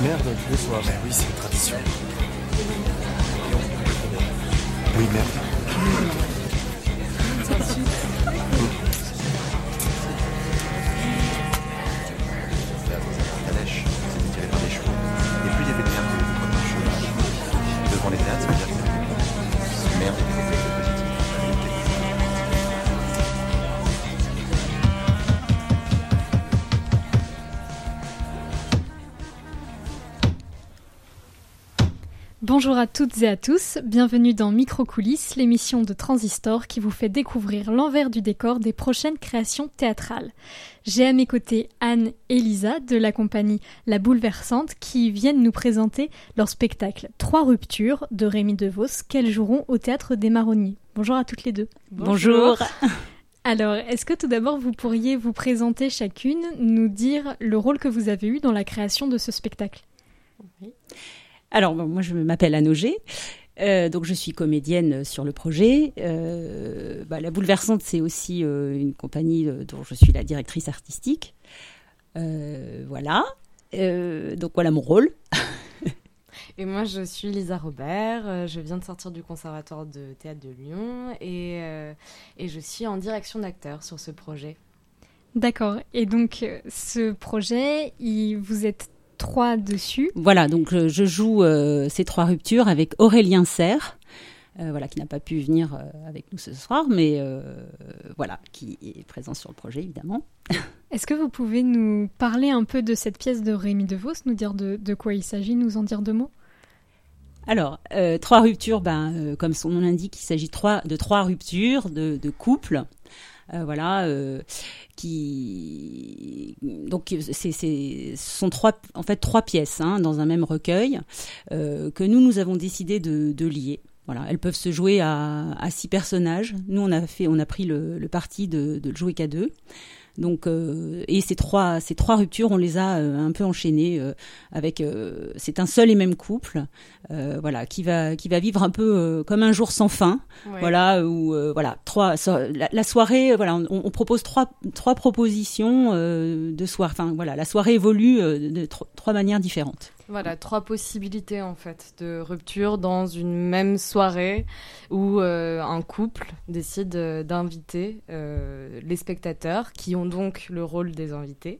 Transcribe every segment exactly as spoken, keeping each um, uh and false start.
Merde, tous les soirs. Oui, c'est une tradition. Oui, merde. Calèche, c'était tiré par des chevaux. Et plus il y avait de merde, il y avait de premiers chevaux. Devant les théâtres, ça veut dire que merde était quelque chose de positif. Bonjour à toutes et à tous, bienvenue dans Micro-coulisses, l'émission de Transistor qui vous fait découvrir l'envers du décor des prochaines créations théâtrales. J'ai à mes côtés Anne et Lisa de la compagnie La Bouleversante qui viennent nous présenter leur spectacle Trois ruptures de Rémi DeVos qu'elles joueront au Théâtre des Marronniers. Bonjour à toutes les deux. Bonjour. Alors, est-ce que tout d'abord vous pourriez vous présenter chacune, nous dire le rôle que vous avez eu dans la création de ce spectacle ? Oui. Alors, bon, moi, je m'appelle Anne Auger, euh, donc je suis comédienne sur le projet. Euh, bah, La Bouleversante, c'est aussi euh, une compagnie euh, dont je suis la directrice artistique. Euh, voilà. Euh, donc, voilà mon rôle. Et moi, je suis Lisa Robert, je viens de sortir du Conservatoire de Théâtre de Lyon et, euh, et je suis en direction d'acteur sur ce projet. D'accord. Et donc, ce projet, il, vous êtes trois dessus. Voilà, donc euh, je joue euh, ces trois ruptures avec Aurélien Serre, euh, voilà, qui n'a pas pu venir euh, avec nous ce soir, mais euh, voilà, qui est présent sur le projet, évidemment. Est-ce que vous pouvez nous parler un peu de cette pièce de Rémi DeVos, nous dire de, de quoi il s'agit, nous en dire deux mots ? Alors, euh, trois ruptures, ben, euh, comme son nom l'indique, il s'agit de trois, de trois ruptures de, de couples. Euh, voilà, euh, qui donc c'est, c'est, ce sont trois, en fait trois pièces hein, dans un même recueil euh, que nous nous avons décidé de, de lier. Voilà, elles peuvent se jouer à, à six personnages. Nous on a fait, on a pris le, le parti de, de le jouer qu'à deux. Donc euh, et ces trois ces trois ruptures, on les a euh, un peu enchaînées euh, avec euh, c'est un seul et même couple, euh, voilà, qui va qui va vivre un peu euh, comme un jour sans fin, ouais. Voilà, où euh, voilà trois so, la, la soirée, voilà, on, on propose trois trois propositions euh, de soir, enfin voilà, la soirée évolue euh, de, de tro- trois manières différentes. Voilà, trois possibilités en fait de rupture dans une même soirée où euh, un couple décide euh, d'inviter euh, les spectateurs qui ont donc le rôle des invités.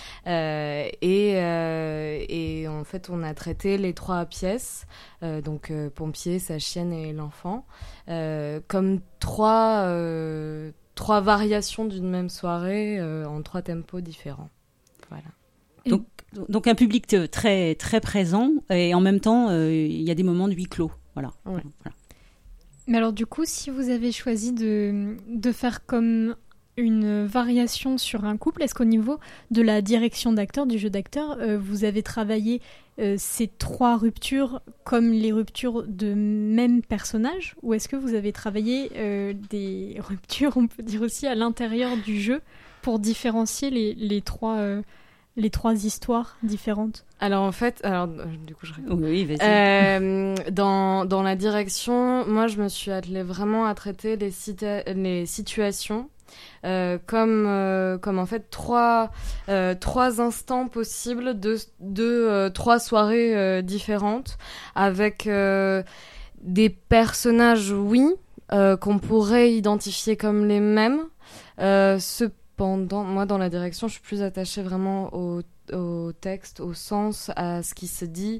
Euh, et, euh, et en fait, on a traité les trois pièces, euh, donc euh, Pompier, sa chienne et l'enfant, euh, comme trois, euh, trois variations d'une même soirée euh, en trois tempos différents. Voilà. Donc, donc un public très très présent et en même temps euh, il y a des moments de huis clos, voilà. Ouais. voilà. Mais alors du coup, si vous avez choisi de de faire comme une variation sur un couple, est-ce qu'au niveau de la direction d'acteur, du jeu d'acteur, euh, vous avez travaillé euh, ces trois ruptures comme les ruptures de même personnage, ou est-ce que vous avez travaillé euh, des ruptures, on peut dire aussi à l'intérieur du jeu, pour différencier les les trois euh, les trois histoires différentes? Alors en fait, alors du coup je réponds. Oui, vas-y. Euh, dans dans la direction, moi je me suis attelée vraiment à traiter les cita- les situations euh, comme euh, comme en fait trois euh, trois instants possibles de de euh, trois soirées euh, différentes avec euh, des personnages, oui, euh, qu'on pourrait identifier comme les mêmes. Euh, ce Pendant, moi, dans la direction, je suis plus attachée vraiment au, au texte, au sens, à ce qui se dit,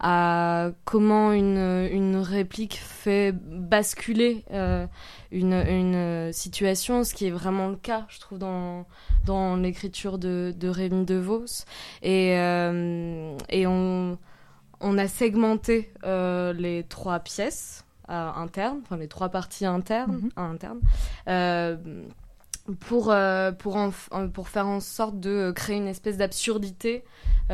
à comment une, une réplique fait basculer euh, une, une situation, ce qui est vraiment le cas, je trouve, dans, dans l'écriture de, de Rémi DeVos. Et, euh, et on, on a segmenté euh, les trois pièces euh, internes, enfin les trois parties internes, mm-hmm. internes euh, pour euh, pour en, pour faire en sorte de créer une espèce d'absurdité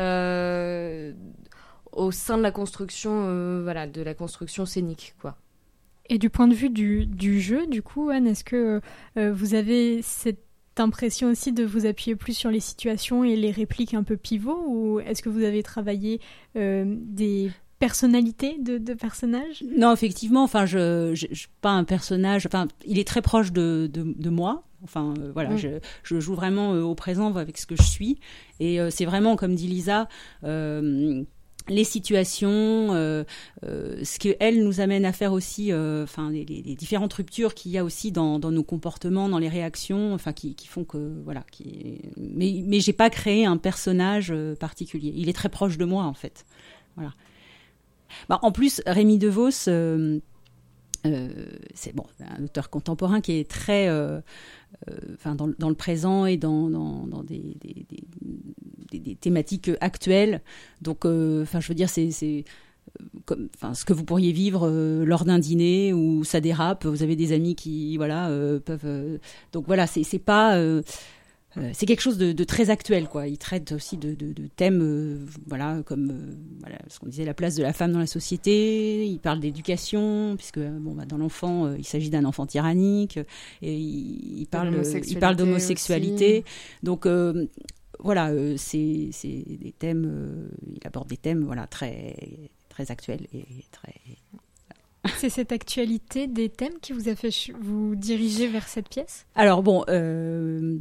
euh, au sein de la construction euh, voilà de la construction scénique, quoi. Et du point de vue du du jeu, du coup, Anne, est-ce que euh, vous avez cette impression aussi de vous appuyer plus sur les situations et les répliques un peu pivots, ou est-ce que vous avez travaillé euh, des personnalité de, de personnage ? Non, effectivement, enfin, je, je, je pas un personnage. Enfin, il est très proche de de, de moi. Enfin, euh, voilà, mmh. je, je joue vraiment euh, au présent avec ce que je suis. Et euh, c'est vraiment, comme dit Lisa, euh, les situations, euh, euh, ce qu'elles nous amènent à faire aussi, enfin euh, les, les, les différentes ruptures qu'il y a aussi dans, dans nos comportements, dans les réactions, enfin qui, qui font que voilà. Qui... Mais mais j'ai pas créé un personnage particulier. Il est très proche de moi en fait. Voilà. Bah, en plus, Rémi DeVos, euh, euh, c'est bon, un auteur contemporain qui est très, euh, euh, enfin dans, dans le présent et dans dans, dans des, des, des Des, des thématiques actuelles, donc, euh, enfin, je veux dire, c'est, c'est comme, enfin, ce que vous pourriez vivre euh, lors d'un dîner où ça dérape. Vous avez des amis qui, voilà, euh, peuvent. Euh, donc voilà, c'est, c'est pas, euh, euh, c'est quelque chose de, de très actuel, quoi. Il traite aussi de, de, de thèmes, euh, voilà, comme, euh, voilà, ce qu'on disait, la place de la femme dans la société. Il parle d'éducation, puisque, bon, bah, dans l'enfant, euh, il s'agit d'un enfant tyrannique, et il, il parle, il parle d'homosexualité. Aussi. Donc euh, Voilà, euh, c'est, c'est des thèmes, euh, il aborde des thèmes voilà, très, très actuels et très... C'est cette actualité des thèmes qui vous a fait ch- vous diriger vers cette pièce ? Alors bon, euh,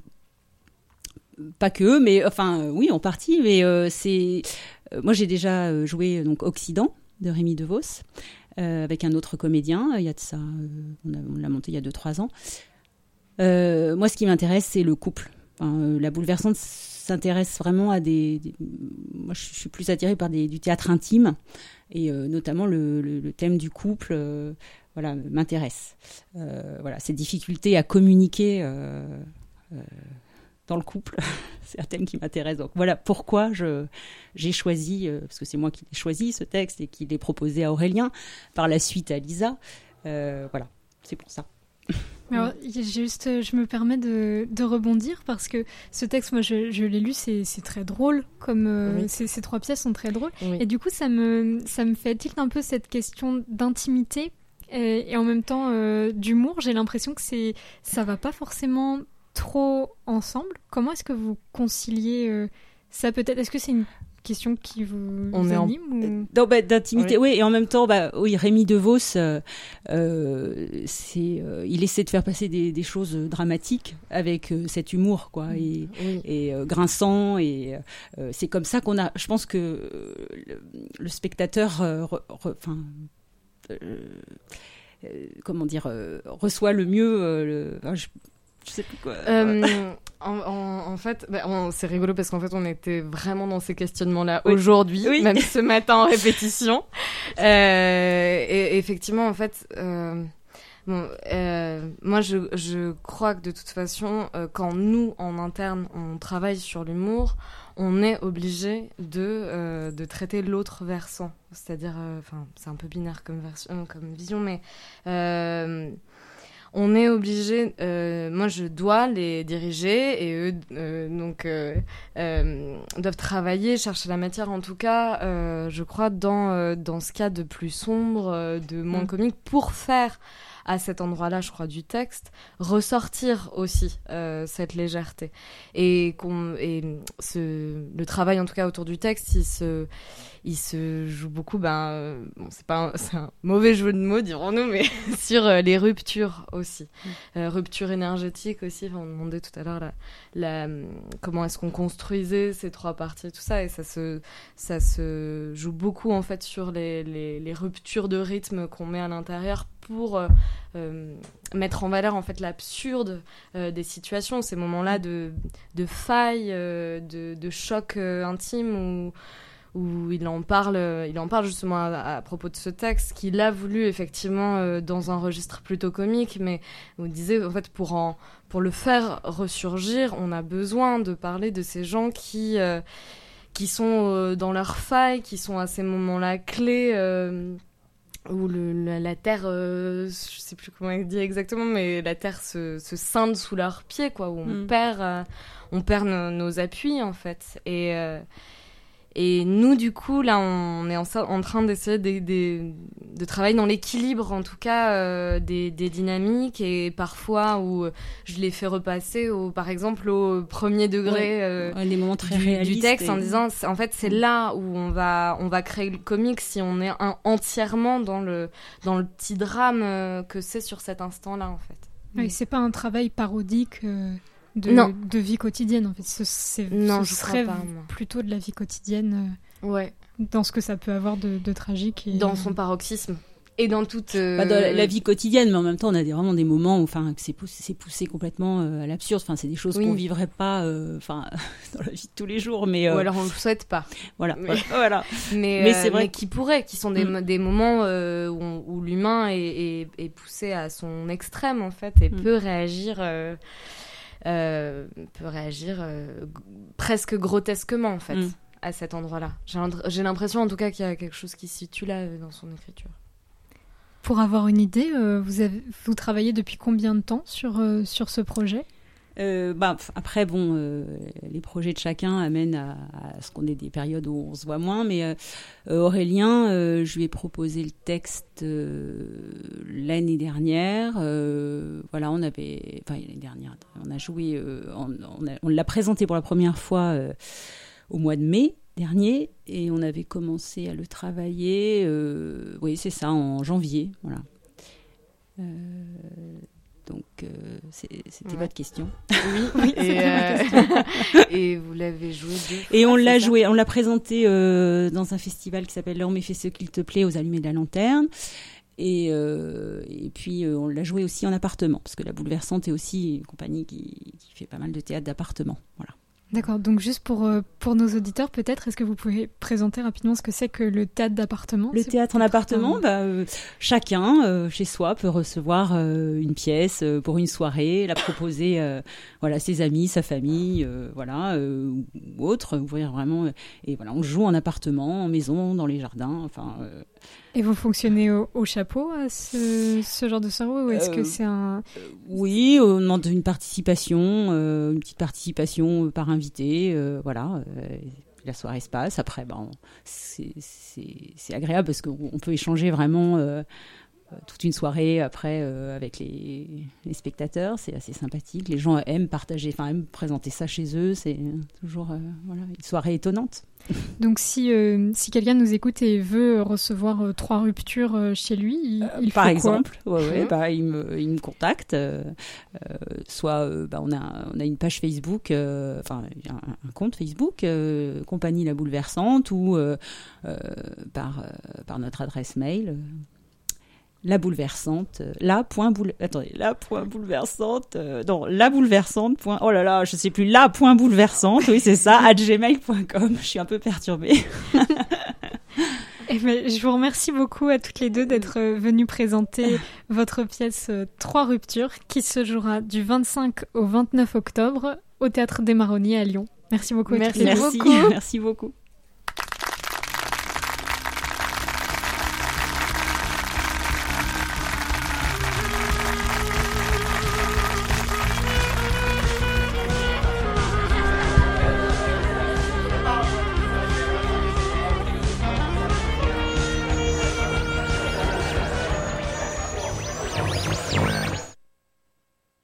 pas que, mais enfin euh, oui, en partie, mais euh, c'est... Euh, moi j'ai déjà joué donc, Occident de Rémi DeVos, euh, avec un autre comédien, il y a de ça, euh, on, a, on l'a monté il y a deux trois ans. Euh, moi ce qui m'intéresse c'est le couple, enfin, euh, la bouleversante s'intéresse vraiment à des, des... Moi, je suis plus attirée par des, du théâtre intime, et euh, notamment le, le, le thème du couple euh, voilà, m'intéresse. Euh, voilà, ces difficultés à communiquer euh, euh, dans le couple, c'est un thème qui m'intéresse. Donc voilà pourquoi je, j'ai choisi, euh, parce que c'est moi qui l'ai choisi, ce texte, et qui l'ai proposé à Aurélien, par la suite à Lisa. Euh, voilà, c'est pour ça. Alors, juste, je me permets de, de rebondir parce que ce texte, moi, je, je l'ai lu, c'est, c'est très drôle, comme euh, oui. ces, ces trois pièces sont très drôles. Oui. Et du coup, ça me, ça me fait tilt un peu cette question d'intimité et, et en même temps euh, d'humour. J'ai l'impression que c'est, ça va pas forcément trop ensemble. Comment est-ce que vous conciliez euh, ça peut-être ? Est-ce que c'est une question qui vous on anime est en... ou... non, bah, d'intimité, oui. oui, et en même temps, bah, oui, Rémi DeVos, euh, euh, c'est, euh, il essaie de faire passer des, des choses dramatiques avec euh, cet humour, quoi, et, oui. et euh, grinçant, et euh, c'est comme ça qu'on a. Je pense que euh, le, le spectateur, euh, re, re, enfin, euh, euh, comment dire, euh, reçoit le mieux. Euh, le, enfin, je, je sais plus quoi. Euh, en, en, en fait, bah, on, c'est rigolo parce qu'en fait, on était vraiment dans ces questionnements-là oui. aujourd'hui, oui. même ce matin en répétition. Euh, et, et effectivement, en fait, euh, bon, euh, moi, je, je crois que de toute façon, euh, quand nous, en interne, on travaille sur l'humour, on est obligé de, euh, de traiter l'autre versant. C'est-à-dire, enfin, euh, c'est un peu binaire comme, version, comme vision, mais... Euh, on est obligé, euh, moi je dois les diriger et eux euh, donc euh, euh, doivent travailler, chercher la matière en tout cas, euh, je crois dans euh, dans ce cas de plus sombre, euh, de moins mmh. comique, pour faire à cet endroit-là, je crois, du texte, ressortir aussi euh, cette légèreté et qu'on et ce le travail en tout cas autour du texte, il se il se joue beaucoup, ben, euh, bon, c'est pas un, c'est un mauvais jeu de mots, dirons-nous, mais sur euh, les ruptures aussi. Mmh. Euh, rupture énergétique aussi, enfin, on demandait tout à l'heure la, la, comment est-ce qu'on construisait ces trois parties, tout ça, et ça se, ça se joue beaucoup, en fait, sur les, les, les ruptures de rythme qu'on met à l'intérieur pour euh, euh, mettre en valeur, en fait, l'absurde euh, des situations, ces moments-là de, de faille, euh, de, de choc euh, intime, où où il en parle, il en parle justement à, à propos de ce texte qu'il a voulu effectivement euh, dans un registre plutôt comique, mais où il disait en fait pour en pour le faire ressurgir, on a besoin de parler de ces gens qui euh, qui sont euh, dans leur faille, qui sont à ces moments-là clés. Euh, où le, la, la terre, euh, je sais plus comment il dit exactement, mais la terre se, se scinde sous leurs pieds, quoi, où on mm. perd, euh, on perd nos, nos appuis en fait. Et euh, Et nous, du coup, là, on est en, en train d'essayer de, de, de travailler dans l'équilibre, en tout cas, euh, des, des dynamiques. Et parfois, où je les fais repasser, au, par exemple, au premier degré euh, ouais, les moments très du, réalistes du texte, et... en disant, en fait, c'est là où on va, on va créer le comique si on est un, entièrement dans le, dans le petit drame euh, que c'est sur cet instant-là, en fait. Oui, c'est pas un travail parodique... Euh... de, Non. de vie quotidienne en fait. Ce, c'est, Non, ce je serait crois pas, moi. plutôt de la vie quotidienne euh, Ouais. dans ce que ça peut avoir de, de tragique. Et, Dans son paroxysme. Et dans toute... euh, Bah, dans la, la vie quotidienne, mais en même temps, on a des, vraiment des moments où, enfin, que c'est poussé, c'est poussé complètement euh, à l'absurde. Enfin, c'est des choses Oui. qu'on vivrait pas, euh, enfin, dans la vie de tous les jours. Mais euh, Ou alors on le souhaite pas. voilà, Mais- voilà, voilà. Mais, Mais euh, c'est vrai mais qui pourraient, qui sont des, Mm. des moments euh, où, on- où l'humain est, est, est poussé à son extrême, en fait, et Mm. peut réagir... euh, euh, peut réagir euh, g- presque grotesquement, en fait, Mm. à cet endroit-là. J'ai l'int- j'ai l'impression, en tout cas, qu'il y a quelque chose qui se situe là, euh, dans son écriture. Pour avoir une idée, euh, vous, avez, vous travaillez depuis combien de temps sur, euh, sur ce projet ? Euh, bah, pff, après, bon, euh, les projets de chacun amènent à, à ce qu'on ait des périodes où on se voit moins. Mais euh, euh, Aurélien, euh, je lui ai proposé le texte euh, l'année dernière. Euh, voilà, on avait, enfin l'année dernière, on a joué, euh, on, on, a- on l'a présenté pour la première fois euh, au mois de mai dernier, et on avait commencé à le travailler. Euh, oui, c'est ça, en janvier. Voilà. Euh, donc, euh, c'est- c'était Ouais. votre question. Oui, Oui, et, c'était ma euh, et vous l'avez joué deux fois, Et on c'est l'a ça joué, on l'a présenté euh, dans un festival qui s'appelle L'Homme et fait ce qu'il te plaît aux Allumés de la Lanterne. Et, euh, et puis euh, on l'a joué aussi en appartement, parce que La Bouleversante est aussi une compagnie qui, qui fait pas mal de théâtre d'appartement. Voilà. D'accord, donc juste pour, euh, pour nos auditeurs, peut-être, est-ce que vous pouvez présenter rapidement ce que c'est que le théâtre d'appartement ? Le C'est théâtre en peut-être appartement, un- bah, euh, chacun euh, chez soi peut recevoir euh, une pièce euh, pour une soirée, la proposer euh, voilà, à ses amis, sa famille, euh, voilà, euh, ou, ou autre, ouvrir vraiment. euh, et voilà, on joue en appartement, en maison, dans les jardins, enfin. euh, Et vous fonctionnez au, au chapeau à ce, ce genre de soirée ou est-ce Euh, que c'est un... Oui, on demande une participation, euh, une petite participation euh, par invité, euh, voilà. euh, la soirée se passe. Après, ben, on- c'est, c'est, c'est agréable parce qu'on on peut échanger vraiment euh, euh, toute une soirée après euh, avec les, les spectateurs. C'est assez sympathique. Les gens aiment partager, enfin aiment présenter ça chez eux. C'est toujours euh, voilà, une soirée étonnante. Donc si, euh, si quelqu'un nous écoute et veut recevoir euh, trois ruptures euh, chez lui, il, il Par faut exemple, ouais, ouais, Mhm. bah, il, me, il me contacte. Euh, euh, soit euh, bah, on, a, on a une page Facebook, euh, enfin un, un compte Facebook, euh, Compagnie La Bouleversante, ou euh, euh, par, euh, par notre adresse mail. Euh, La bouleversante, euh, la point boule, attendez, la point bouleversante, euh, non, la bouleversante point, oh là là, je sais plus, la point bouleversante, oui c'est ça, at gmail point com. Je suis un peu perturbée. Eh ben, je vous remercie beaucoup à toutes les deux d'être euh, venues présenter votre pièce euh, Trois ruptures qui se jouera du vingt-cinq au vingt-neuf octobre au Théâtre des Marronniers à Lyon. Merci beaucoup à toutes Merci les deux. Merci, beaucoup. merci beaucoup.